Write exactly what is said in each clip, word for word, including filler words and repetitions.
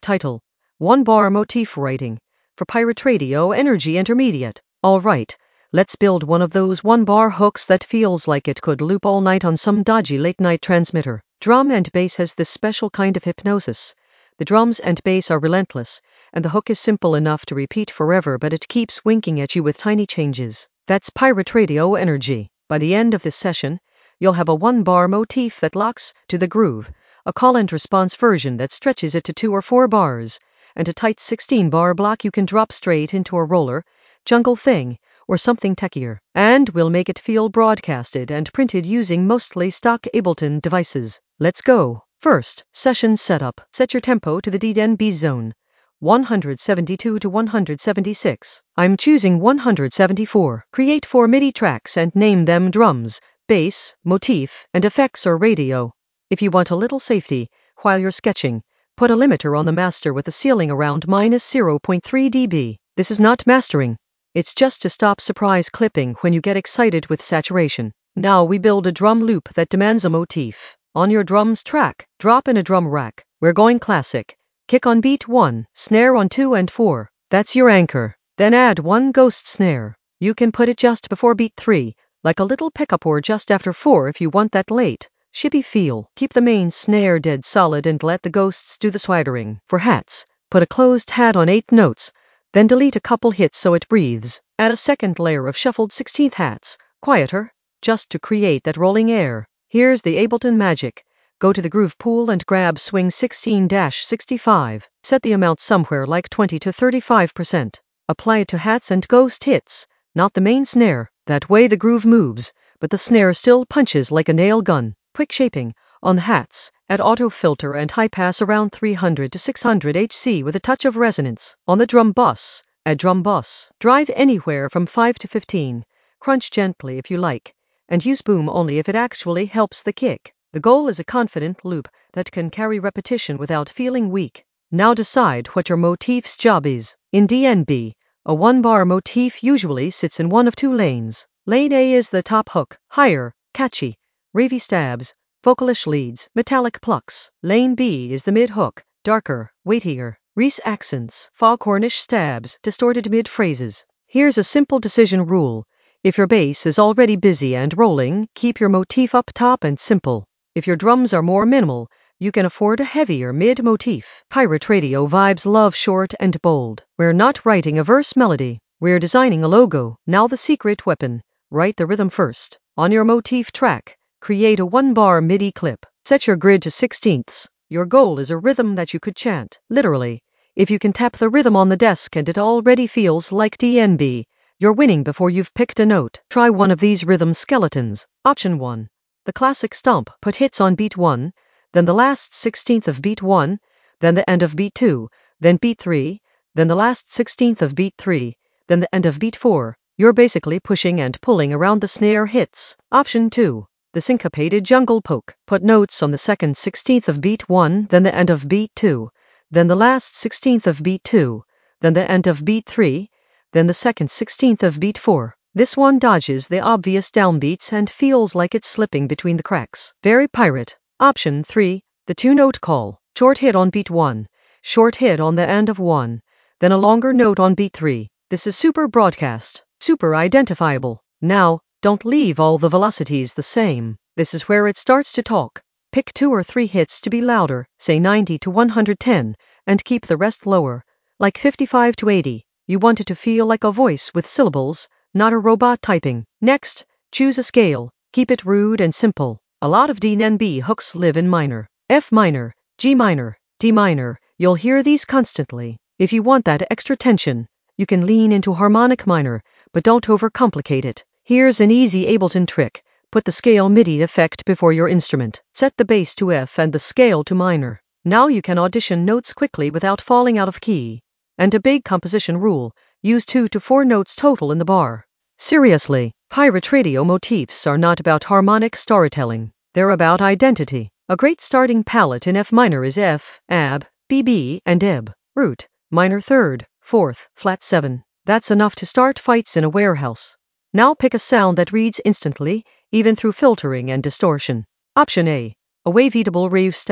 Title: One Bar Motif Writing for Pirate Radio Energy Intermediate. Alright, let's build one of those one-bar hooks that feels like it could loop all night on some dodgy late-night transmitter. Drum and bass has this special kind of hypnosis. The drums and bass are relentless, and the hook is simple enough to repeat forever, but it keeps winking at you with tiny changes. That's Pirate Radio Energy. By the end of this session, you'll have a one-bar motif that locks to the groove, a call-and-response version that stretches it to two or four bars, and a tight sixteen-bar block you can drop straight into a roller, jungle thing, or something techier. And we'll make it feel broadcasted and printed using mostly stock Ableton devices. Let's go. First, session setup. Set your tempo to the D N B zone, one seventy-two to one seventy-six. I'm choosing one seventy-four. Create four MIDI tracks and name them drums, bass, motif, and effects or radio. If you want a little safety while you're sketching, put a limiter on the master with a ceiling around minus zero point three decibels. This is not mastering. It's just to stop surprise clipping when you get excited with saturation. Now we build a drum loop that demands a motif. On your drums track, drop in a drum rack. We're going classic. Kick on beat one, snare on two and four. That's your anchor. Then add one ghost snare. You can put it just before beat three, like a little pickup, or just after four if you want that late, shippy feel. Keep the main snare dead solid and let the ghosts do the swidering. For hats, put a closed hat on eighth notes, then delete a couple hits so it breathes. Add a second layer of shuffled sixteenth hats, quieter, just to create that rolling air. Here's the Ableton magic. Go to the groove pool and grab swing sixteen sixty-five. Set the amount somewhere like twenty to thirty-five percent. Apply it to hats and ghost hits, not the main snare. That way the groove moves, but the snare still punches like a nail gun. Quick shaping. On the hats, add auto filter and high pass around three hundred to six hundred hertz with a touch of resonance. On the drum bus, add drum bus. Drive anywhere from five to fifteen. Crunch gently if you like, and use boom only if it actually helps the kick. The goal is a confident loop that can carry repetition without feeling weak. Now decide what your motif's job is. In D N B, a one-bar motif usually sits in one of two lanes. Lane A is the top hook, higher, catchy, ravey stabs, vocalish leads, metallic plucks. Lane B is the mid-hook, darker, weightier, Reese accents, foghornish stabs, distorted mid-phrases. Here's a simple decision rule. If your bass is already busy and rolling, keep your motif up top and simple. If your drums are more minimal, you can afford a heavier mid-motif. Pirate Radio vibes love short and bold. We're not writing a verse melody. We're designing a logo. Now the secret weapon. Write the rhythm first. On your motif track, create a one-bar MIDI clip. Set your grid to sixteenths. Your goal is a rhythm that you could chant. Literally. If you can tap the rhythm on the desk and it already feels like D N B, you're winning before you've picked a note. Try one of these rhythm skeletons. Option one. The classic stomp. Put hits on beat one, then the last sixteenth of beat one, then the end of beat two, then beat three, then the last sixteenth of beat three, then the end of beat four. You're basically pushing and pulling around the snare hits. Option two. The syncopated jungle poke. Put notes on the second sixteenth of beat one, then the end of beat two, then the last sixteenth of beat two, then the end of beat three, then the second sixteenth of beat four. This one dodges the obvious downbeats and feels like it's slipping between the cracks. Very pirate. Option three. The two-note call. Short hit on beat one, short hit on the end of one, then a longer note on beat three. This is super broadcast, super identifiable. Now, don't leave all the velocities the same. This is where it starts to talk. Pick two or three hits to be louder, say ninety to one ten, and keep the rest lower, like fifty-five to eighty. You want it to feel like a voice with syllables, not a robot typing. Next, choose a scale. Keep it rude and simple. A lot of D N B hooks live in minor. F minor, G minor, D minor. You'll hear these constantly. If you want that extra tension, you can lean into harmonic minor, but don't overcomplicate it. Here's an easy Ableton trick. Put the scale MIDI effect before your instrument. Set the bass to F and the scale to minor. Now you can audition notes quickly without falling out of key. And a big composition rule. Use two to four notes total in the bar. Seriously, Pirate Radio motifs are not about harmonic storytelling. They're about identity. A great starting palette in F minor is F, A B, B B, and E B. Root, minor third, fourth, flat seven. That's enough to start fights in a warehouse. Now pick a sound that reads instantly, even through filtering and distortion. Option A. A wavy double rave stab.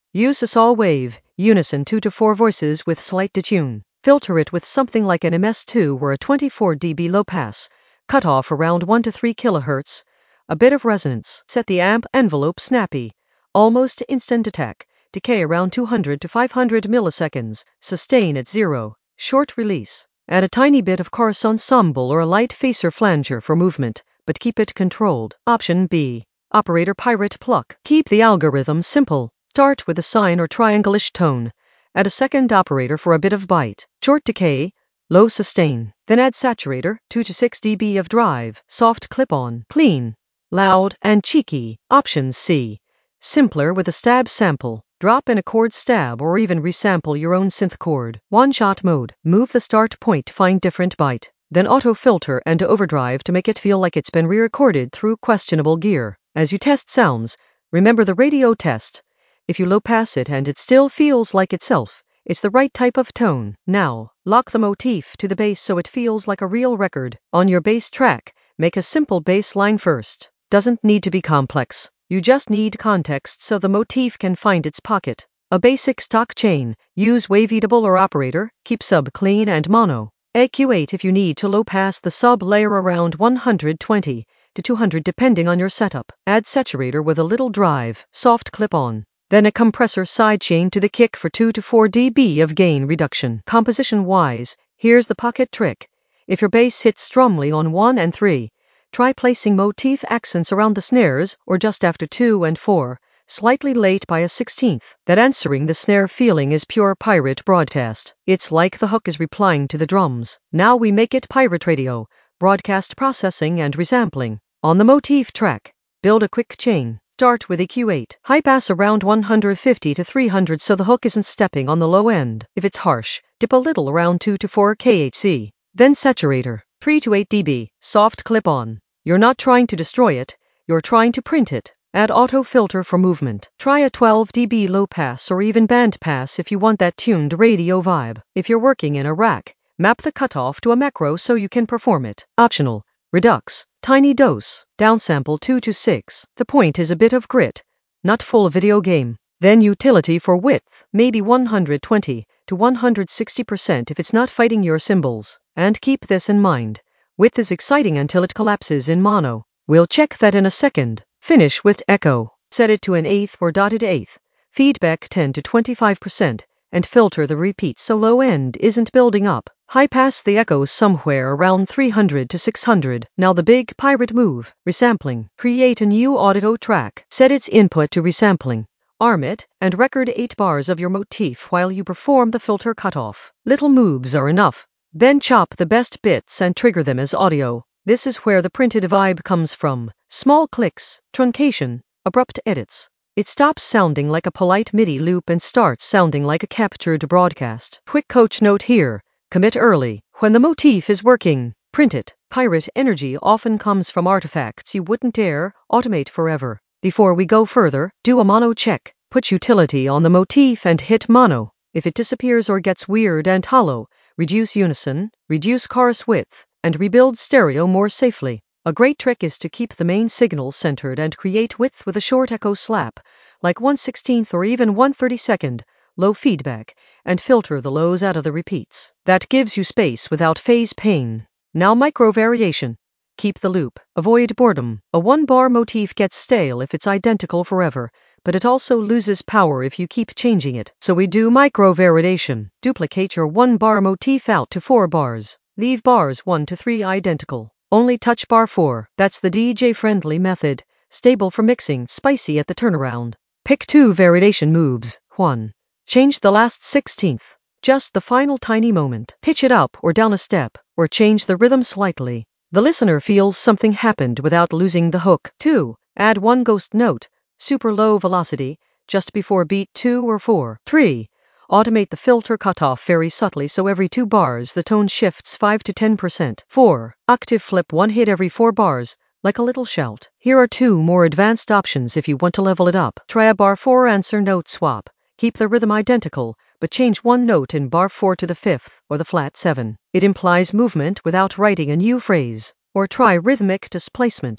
Use a saw wave, unison two to four voices with slight detune. Filter it with something like an M S two or a twenty-four decibel low pass, cut off around one to three kilohertz, a bit of resonance. Set the amp envelope snappy, almost instant attack, decay around two hundred to five hundred milliseconds, sustain at zero, short release. Add a tiny bit of chorus ensemble or a light phaser flanger for movement, but keep it controlled. Option B. Operator Pirate Pluck. Keep the algorithm simple. Start with a sine or triangle-ish tone. Add a second operator for a bit of bite. Short decay, low sustain. Then add saturator, two to six decibels of drive, soft clip-on, clean, loud, and cheeky. Option C. Simpler with a stab sample. Drop in a chord stab or even resample your own synth chord. One-shot mode. Move the start point to find different bite. Then auto-filter and overdrive to make it feel like it's been re-recorded through questionable gear. As you test sounds, remember the radio test. If you low pass it and it still feels like itself, it's the right type of tone. Now, lock the motif to the bass so it feels like a real record. On your bass track, make a simple bass line first. Doesn't need to be complex. You just need context so the motif can find its pocket. A basic stock chain, use waveatable or operator, keep sub clean and mono. A Q eight if you need to low pass the sub layer around one hundred twenty to two hundred depending on your setup. Add saturator with a little drive, soft clip on. Then a compressor sidechain to the kick for two to four decibels of gain reduction. Composition-wise, here's the pocket trick. If your bass hits strongly on one and three, try placing motif accents around the snares or just after two and four, slightly late by a sixteenth. That answering the snare feeling is pure pirate broadcast. It's like the hook is replying to the drums. Now we make it pirate radio, broadcast processing and resampling. On the motif track, build a quick chain. Start with a Q eight. High pass around one hundred fifty to three hundred so the hook isn't stepping on the low end. If it's harsh, dip a little around two to four kilohertz. Then saturator, three to eight decibels, soft clip on. You're not trying to destroy it, you're trying to print it. Add auto filter for movement. Try a twelve decibel low pass or even band pass if you want that tuned radio vibe. If you're working in a rack, map the cutoff to a macro so you can perform it. Optional. Redux, tiny dose, downsample two to six. The point is a bit of grit, not full video game. Then utility for width, maybe one hundred twenty to one hundred sixty percent if it's not fighting your cymbals. And keep this in mind. Width is exciting until it collapses in mono. We'll check that in a second. Finish with echo. Set it to an eighth or dotted eighth. Feedback ten to twenty-five percent. And filter the repeat so low end isn't building up. High pass the echoes somewhere around three hundred to six hundred. Now the big pirate move, resampling. Create a new audio track. Set its input to resampling. Arm it, and record eight bars of your motif while you perform the filter cutoff. Little moves are enough. Then chop the best bits and trigger them as audio. This is where the printed vibe comes from. Small clicks, truncation, abrupt edits. It stops sounding like a polite MIDI loop and starts sounding like a captured broadcast. Quick coach note here. Commit early. When the motif is working, print it. Pirate energy often comes from artifacts you wouldn't dare automate forever. Before we go further, do a mono check. Put utility on the motif and hit mono. If it disappears or gets weird and hollow, reduce unison, reduce chorus width, and rebuild stereo more safely. A great trick is to keep the main signal centered and create width with a short echo slap, like one sixteenth or even one thirty-second, low feedback, and filter the lows out of the repeats. That gives you space without phase pain. Now micro variation. Keep the loop. Avoid boredom. A one-bar motif gets stale if it's identical forever, but it also loses power if you keep changing it. So we do micro variation. Duplicate your one-bar motif out to four bars. Leave bars one to three identical. Only touch bar four. That's the D J-friendly method. Stable for mixing, spicy at the turnaround. Pick two variation moves. one. Change the last sixteenth. Just the final tiny moment. Pitch it up or down a step, or change the rhythm slightly. The listener feels something happened without losing the hook. two. Add one ghost note, super low velocity, just before beat two or four. three. Automate the filter cutoff very subtly so every two bars the tone shifts five to ten percent. four. Octave flip one hit every four bars, like a little shout. Here are two more advanced options if you want to level it up. Try a bar four answer note swap. Keep the rhythm identical, but change one note in bar four to the fifth, or the flat seven. It implies movement without writing a new phrase. Or try rhythmic displacement.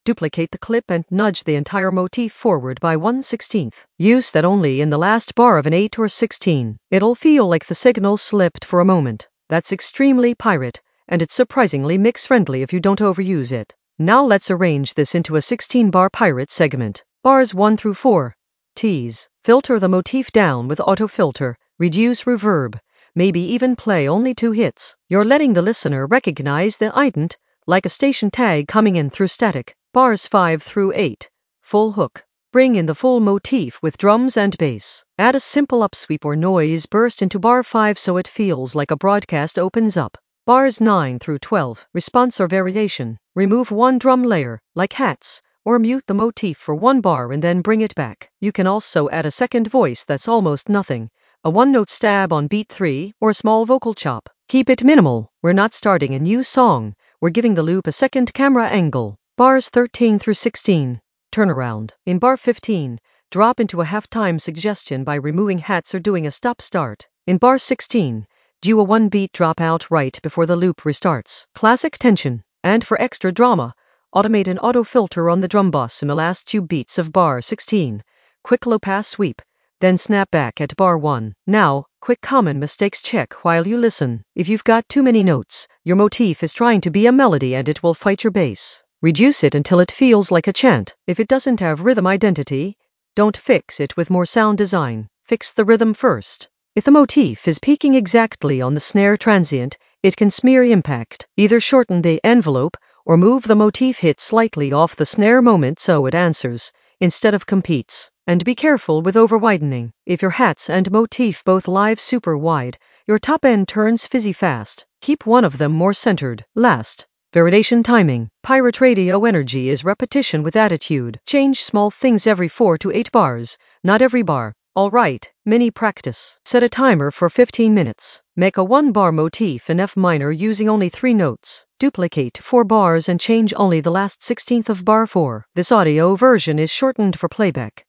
Duplicate the clip and nudge the entire motif forward by one sixteenth. Use that only in the last bar of an eight or sixteen. It'll feel like the signal slipped for a moment. That's extremely pirate, and it's surprisingly mix-friendly if you don't overuse it. Now let's arrange this into a sixteen bar pirate segment. Bars one through four. Tease. Filter the motif down with autofilter. Reduce reverb. Maybe even play only two hits. You're letting the listener recognize the ident, like a station tag coming in through static. Bars five through eight. Full hook. Bring in the full motif with drums and bass. Add a simple upsweep or noise burst into bar five so it feels like a broadcast opens up. Bars nine through twelve. Response or variation. Remove one drum layer, like hats, or mute the motif for one bar and then bring it back. You can also add a second voice that's almost nothing, a one-note stab on beat three, or a small vocal chop. Keep it minimal. We're not starting a new song. We're giving the loop a second camera angle. Bars thirteen through sixteen. Turnaround. In bar fifteen, drop into a half-time suggestion by removing hats or doing a stop-start. In bar sixteen, do a one-beat drop out right before the loop restarts. Classic tension. And for extra drama, automate an autofilter on the drum bus in the last two beats of bar sixteen. Quick low-pass sweep. Then snap back at bar one. Now, quick common mistakes check while you listen. If you've got too many notes, your motif is trying to be a melody and it will fight your bass. Reduce it until it feels like a chant. If it doesn't have rhythm identity, don't fix it with more sound design. Fix the rhythm first. If the motif is peaking exactly on the snare transient, it can smear impact. Either shorten the envelope or move the motif hit slightly off the snare moment so it answers, instead of competes. And be careful with over-widening. If your hats and motif both live super wide, your top end turns fizzy fast. Keep one of them more centered. Last. Variation timing. Pirate Radio Energy is repetition with attitude. Change small things every four to eight bars, not every bar. Alright, mini practice. Set a timer for fifteen minutes. Make a one-bar motif in F minor using only three notes. Duplicate four bars and change only the last sixteenth of bar four. This audio version is shortened for playback.